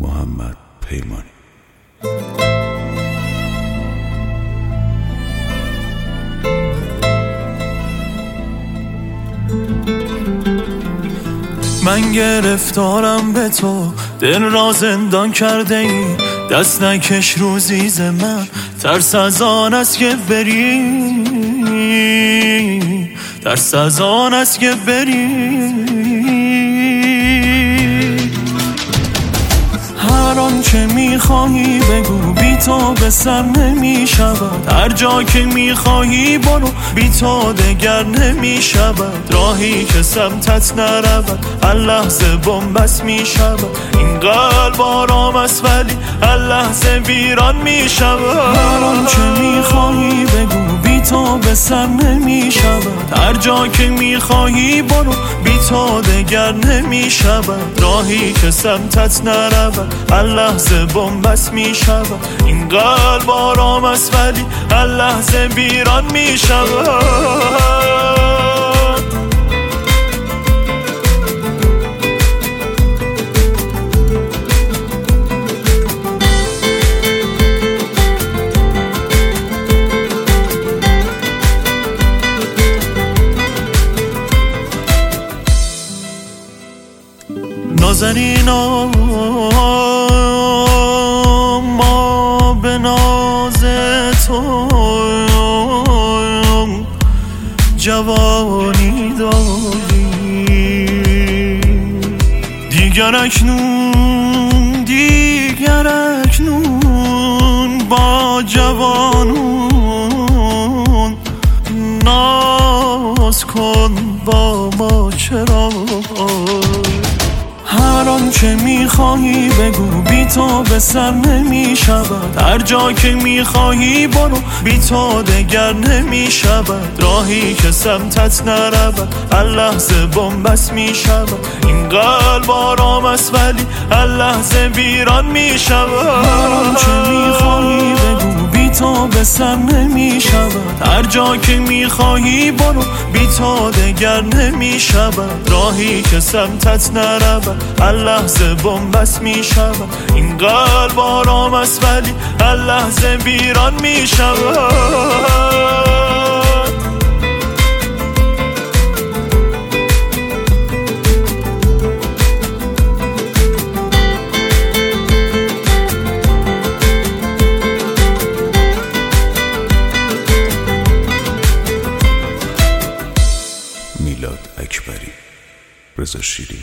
محمد پیمانی. من گرفتارم به تو، دل را زندان کرده ای. دست نکش روزی ز من، ترس از آن است که بری، ترس از آن است که بری. هر آنچه میخواهی بگو، بی تو به سر نمی شود. هر جا که میخواهی برو، بی تو دگر نمی شود. راهی که سمتت نرود، هر لحظه بنبست می شود. این قلب آرام است ولی هر لحظه ویران می شود. هر آنچه میخواهی بگو، بی تو به سر نمی شود. هر جا که میخواهی برو، بی تو دگر نمی شود. راهی که سمتت نرود، هر لحظه بنبست می شود. این قلب آرام است ولی هر لحظه ویران می شود. نازنینا ما به ناز تو جوانی داریم. دیگر اکنون با جوانون ناز کن با ما چرا. هر آنچه میخواهی بگو، بی تو به سر نمی شود. هر جا که میخواهی برو، بی تو دگر نمی شود. راهی که سمتت نرود، هر لحظه بنبست می شود. این قلب آرام است ولی هر لحظه ویران می شود. هر آنچه میخواهی بگو، بی تو به سر نمی شود. هر جا که میخواهی برو، بی تو دگر نمی شود. راهی که سمتت نرود، هر لحظه بنبست می شود. این قلب آرام است ولی هر لحظه ویران می شود. میلاد اکبری، رضا شیری.